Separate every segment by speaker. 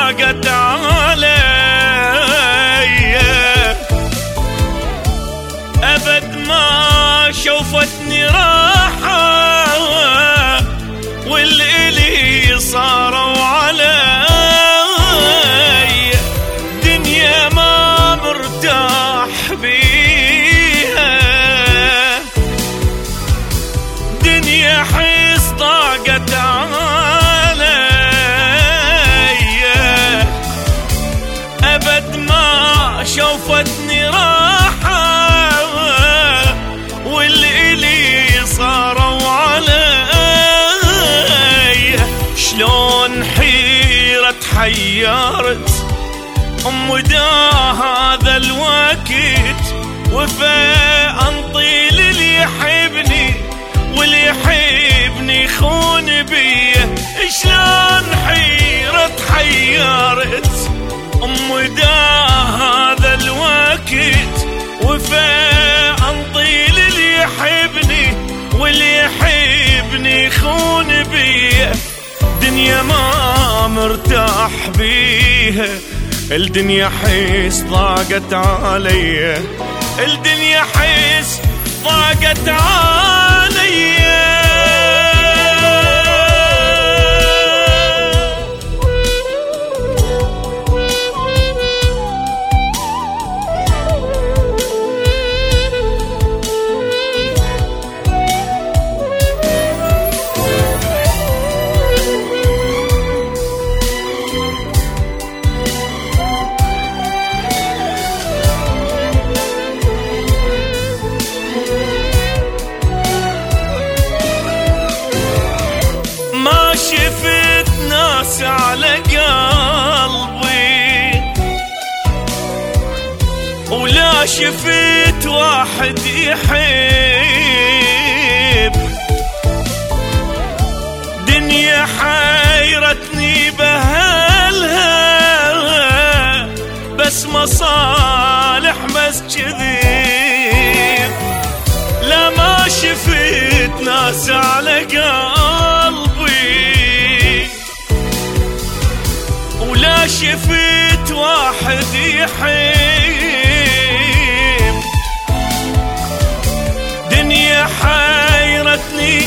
Speaker 1: ضاقت علي، أبد ما شوفتني راحة والإلي صاروا علي. دنيا ما مرتاح بيها، دنيا حس ضاقت علي، أبد ما شوفتني راحة والإلي صاروا علي. شلون حيرة تحيرت مدى هذا الوقت، وفاء انطي للي يحبني واللي يحبني يخون بيه. شلون حيرة تحيرت مدى هذا الوقت، وفاء انطي للي يحبني واللي يحبني يخون بيه. دنيا ما مرتاح بيها، الدنيا حس ضاقت علي، الدنيا حس ضاقت علي. شفت ناس على قلبي ولا شفت واحد يحب، دنيا حيرتني بهالها بس مصالح بس كذب. لا ما شفت ناس على قلبي ولا شفت واحد يحب، دنيا حيرتني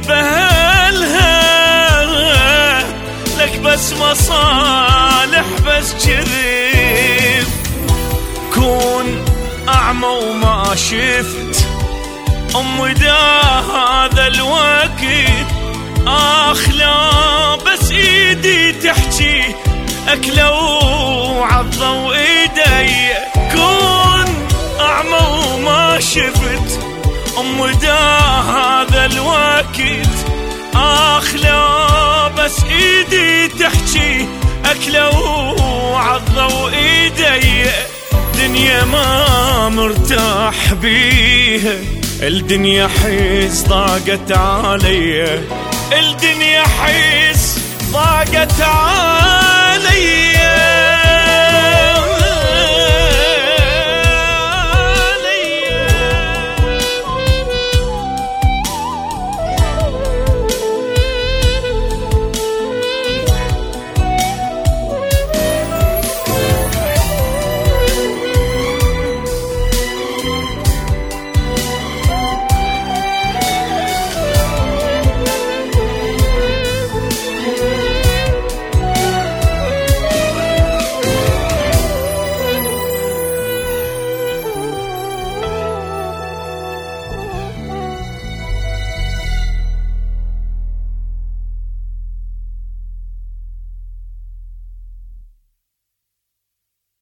Speaker 1: بهالها لك بس مصالح بس كذب. كون أعمى وما شفت مدى هذا الوقت، لا بس ايدي تحكي اكلوا عضوا ايدي. كون اعمى وما شفت مدى هذا الوقت، لا بس ايدي تحكي اكلوا عضوا ايدي. دنيا ما مرتاح بيها، الدنيا حس ضاقت علي، الدنيا حس ضاقت علي.